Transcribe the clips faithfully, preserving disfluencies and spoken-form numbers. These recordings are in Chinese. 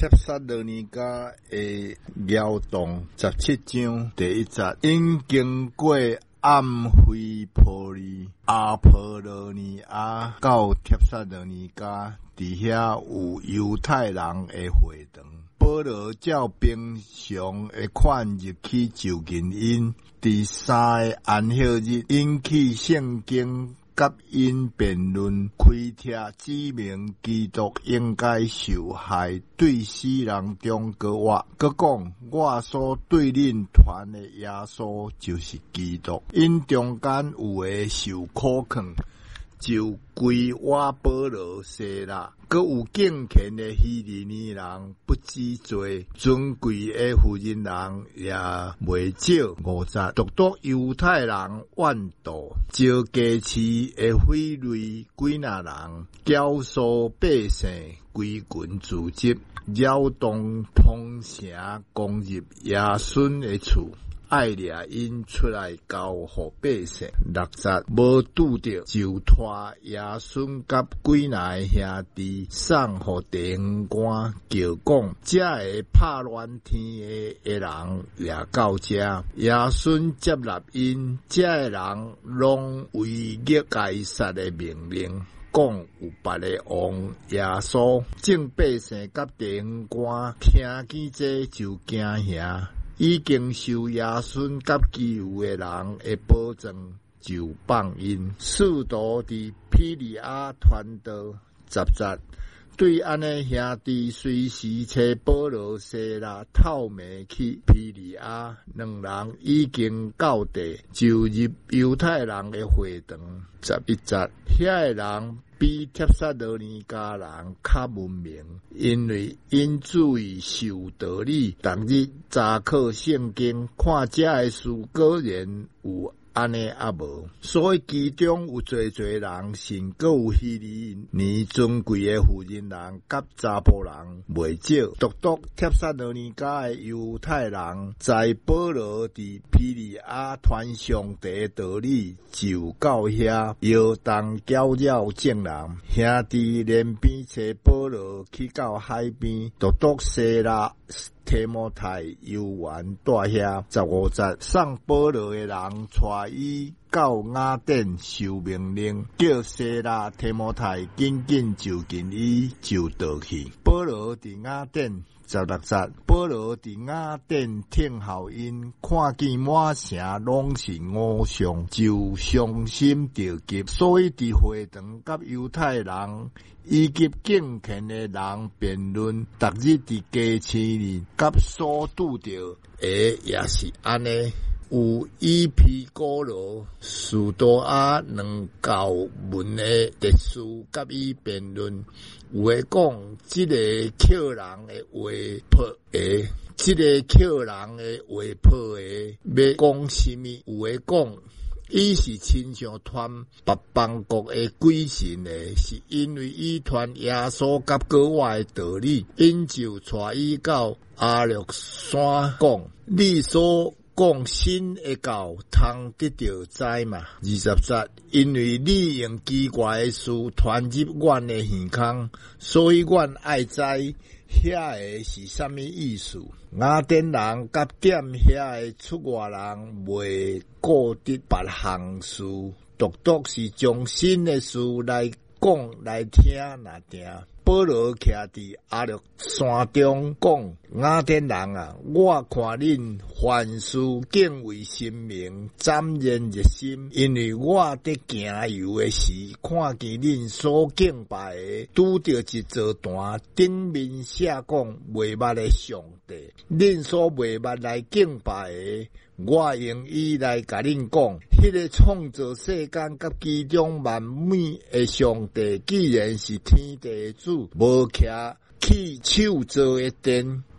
帖撒罗尼迦的摇动十七章第一节，因经过暗菲波利、阿波罗尼亚到帖撒罗尼迦，伫遐有犹太人的会堂。保罗照平常的款入去就近因，第三个安息日引起圣经甲因辩论，开帖指明基督应该受害，对死人中国活。佮讲我所对恁传的耶稣就是基督，因中间有个受苦困，就归我保罗说啦。佮有敬虔的希利尼人不知罪，尊贵的妇人人也未少五十，独独犹太人万度，招家市的匪类几那人，教唆百姓归群自执，扰动通城，攻入耶稣的厝。爱掠因出来交互百姓，六十无拄着，就拖耶稣甲几那兄弟送互地方官，叫讲这个拍乱天的人掠到这，耶稣接纳因，这个人拢违逆该撒的命令。讲有别个王耶稣，众百姓甲地方官听见这就惊吓。已经受耶稣甲基督的人的保证，就放因。使徒伫庇利亚传道十节，对安尼兄弟随时找保罗西拉透明去庇利亚，两人已经到地，就入犹太人的会堂。十一节，遐个人比帖撒罗尼迦人较文明，因为因注意受道理，逐日查考圣经，看这个事果然有安尼啊无，所以其中有侪侪人信，阁有希利尼尊贵的妇人人甲查甫人未少，独独帖撒罗尼迦的犹太人，在保罗伫庇利亚传上帝的道理，就到遐摇动搅扰众人，兄弟连边找保罗去到海边，独独西拉提摩太犹原住遐。十五节，送保罗的人带伊到雅典受命令，叫西拉提摩太紧紧就近伊，就倒去。保罗伫雅典。十六节，保罗伫雅典听候因，看见满城拢是偶像，就伤心着急，所以伫会堂甲犹太人以及敬虔的人辩论，逐日伫街市里，甲所拄着的也是安尼。有伊皮古罗、苏多亚两教文的特殊甲伊辩论，有诶讲即个扣人的话破诶，即个扣人的话破诶，要讲什么？有诶讲伊是亲像传别邦国的鬼神的，是因为伊传耶稣甲国外的道理，因就带伊到阿略山讲，你所讲新的教通得到知嘛？二十节，因为你用奇怪的事传入阮的耳孔，所以阮爱知遐个是啥物意思。雅典人甲点遐个出外人未顾得别项事，独独是将新的事来讲来听那定。保罗徛伫阿略山中讲，雅典人啊，我看恁凡事敬畏神明，沾染热心，因为我伫行游的时，看见恁所敬拜的，拄着一座坛，顶面写讲未捌的上帝，恁所未捌来敬拜的，我用伊来甲恁讲，迄个创造世间甲其中万物的上帝，既然是天地的主，无徛去手做的殿，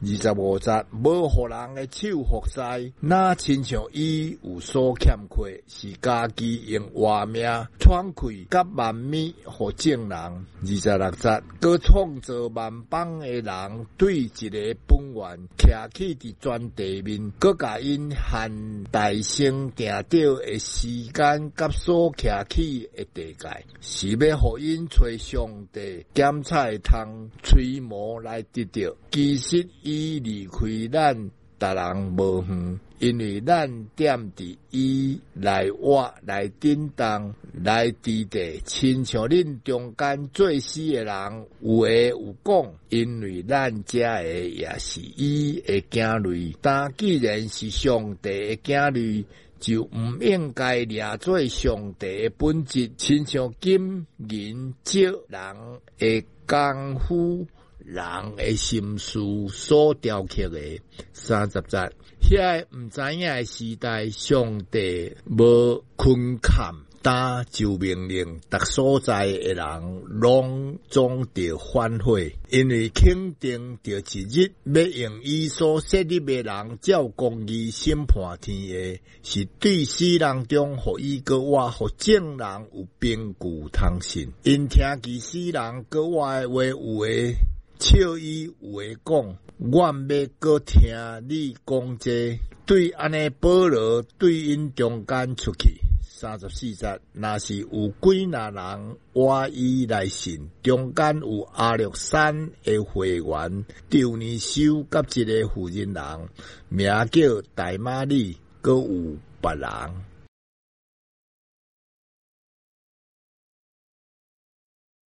二十五节，无互人的手服侍，那亲像伊有所欠缺，是家己用活命喘气，甲万米互众人。二十六节，佮创造万邦的人，对一个本源徛起伫全地面，佮甲因限大声定着的时间，甲所徛起的地界，是要互因找上帝检查通吹毛来得到。其实伊离开咱达人无远，因为咱踮伫伊内活来叮当来支地，亲像恁中间最死的人有诶有讲，因为咱遮诶也是伊诶囝类。但既然是上帝诶囝类，就毋应该掠做上帝诶本质，亲像金银石人诶功夫。人的心思所雕刻的。三十节，遐毋知影的时代，上帝无困坎，但就命令逐所在的人拢总着反悔，因为肯定着一日要用伊所设立的人照公义审判天下，是对死人中互伊个我互正人有凭据通信，因听其死人个我的话有诶。笑伊有诶讲，我毋要搁听你讲这，对安尼保罗对因中间出去。三十四节，若是有几若人话伊来信，中间有阿略山诶会员丢尼修甲一个妇人人，名叫大马利，搁有别人。